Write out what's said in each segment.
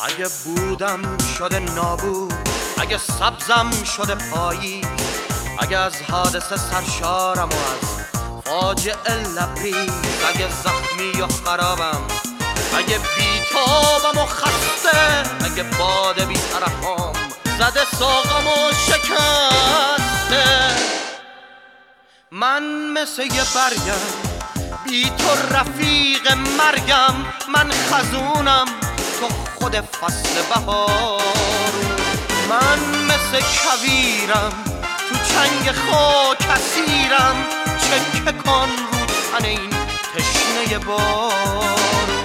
اگه بودم شده نابود، اگه سبزم شده پاییز، اگه از حادثه سرشارم و از فاجعه لبریز، اگه زخمی و خرابم، اگه بیتابم و خسته، اگه باد بی‌طرفم زده ساقم و شکسته، من مثل یه برگم بی تو رفیق مرگم، من خزونم تو خود فصل بهارون، من مثل کویرم تو چنگ خاک اسیرم، چکه کن رو تن این تشنه بارون.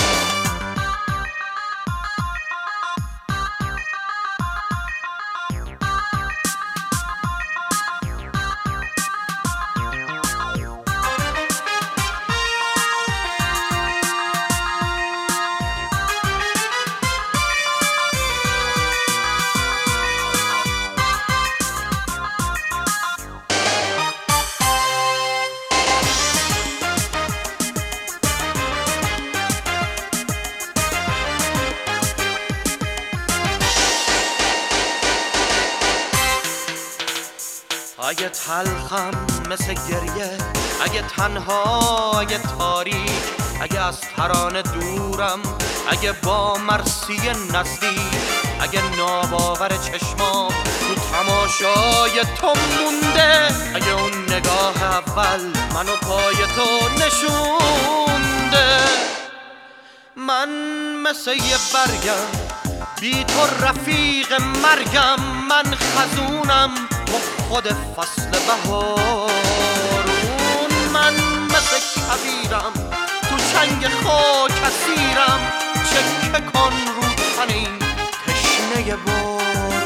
اگه تلخم مثل گریه، اگه تنها، اگه تاریک، اگه از ترانه دورم، اگه با مرسی نزدیک، اگه ناباور چشمام تو تماشای تو مونده، اگه اون نگاه اول منو پای تو نشونده، من مثل یه برگم بی تو رفیق مرگم، من خزونم تو خود فصل بهارون، من مثل کویرم تو چنگ خاک اسیرم، چکه کن رو تن این تشنه بارون.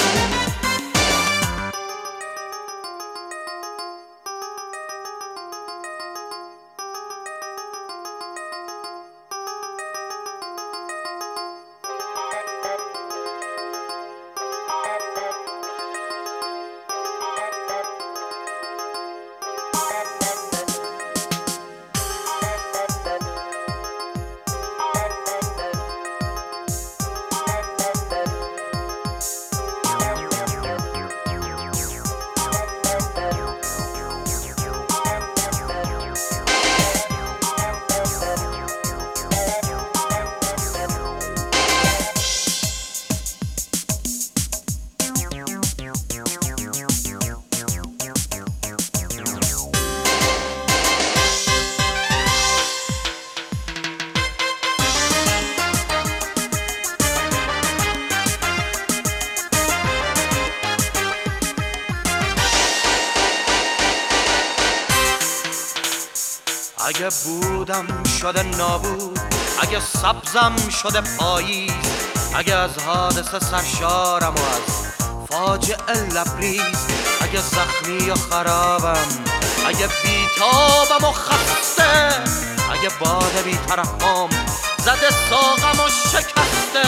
اگه بودم شده نابود، اگه سبزم شده پاییز، اگه از حادثه سرشارم و از فاجعه لبریز، اگه زخمی و خرابم، اگه بیتابم و خسته، اگه باد بی‌طرفم زده ساقم و شکسته،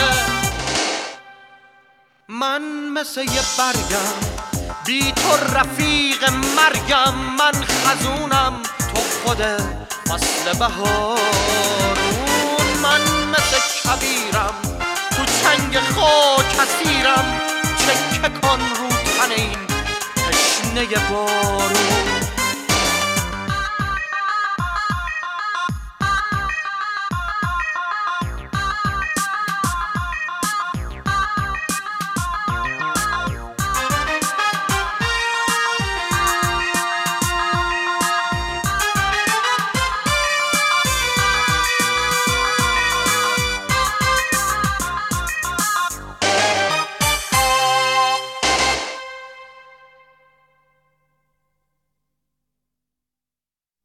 من مثل یه برگم بی تو رفیق مرگم، من خزونم تو خود فصل بهارون، من مثل کویرم تو چنگ خاک اسیرم، چکه کن رو تن این تشنه بارون.